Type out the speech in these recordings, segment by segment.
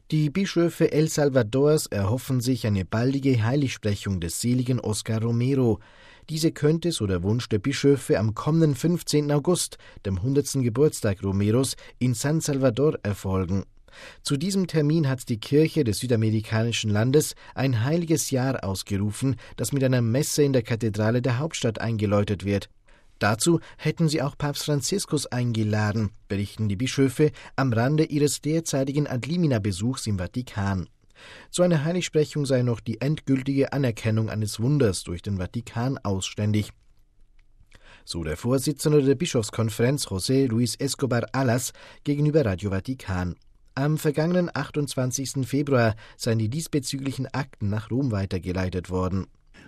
Die Bischöfe El Salvadors erhoffen sich eine baldige Heiligsprechung des seligen Oscar Romero. Diese könnte, so der Wunsch der Bischöfe, am kommenden 15. August, dem 100. Geburtstag Romeros, in San Salvador erfolgen. Zu diesem Termin hat die Kirche des südamerikanischen Landes ein heiliges Jahr ausgerufen, das mit einer Messe in der Kathedrale der Hauptstadt eingeläutet wird. Dazu hätten sie auch Papst Franziskus eingeladen, berichten die Bischöfe am Rande ihres derzeitigen Ad-Limina-Besuchs im Vatikan. Zu einer Heiligsprechung sei noch die endgültige Anerkennung eines Wunders durch den Vatikan ausständig. So der Vorsitzende der Bischofskonferenz José Luis Escobar Alas gegenüber Radio Vatikan. Am vergangenen 28. Februar seien die diesbezüglichen Akten nach Rom weitergeleitet worden.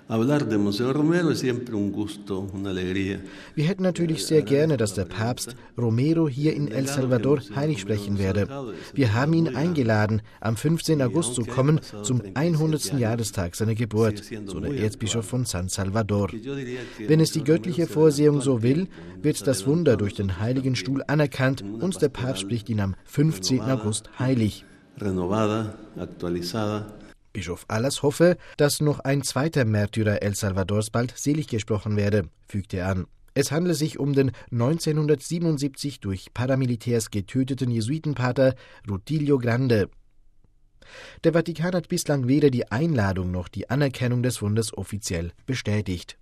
Wir hätten natürlich sehr gerne, dass der Papst Romero hier in El Salvador heilig sprechen werde. Wir haben ihn eingeladen, am 15. August zu kommen, zum 100. Jahrestag seiner Geburt, so der Erzbischof von San Salvador. Wenn es die göttliche Vorsehung so will, wird das Wunder durch den Heiligen Stuhl anerkannt und der Papst spricht ihn am 15. August heilig. Bischof Alas hoffe, dass noch ein zweiter Märtyrer El Salvadors bald selig gesprochen werde, fügte er an. Es handle sich um den 1977 durch Paramilitärs getöteten Jesuitenpater Rutilio Grande. Der Vatikan hat bislang weder die Einladung noch die Anerkennung des Wunders offiziell bestätigt.